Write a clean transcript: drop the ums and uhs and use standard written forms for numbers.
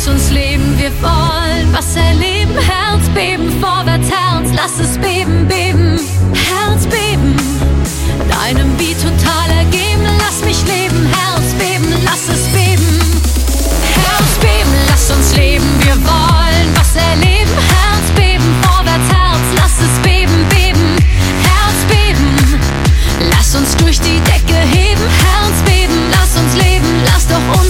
uns leben, wir wollen was erleben. Herz beben, vorwärts Herz, lass es beben, beben. Herz beben, deinem Beat total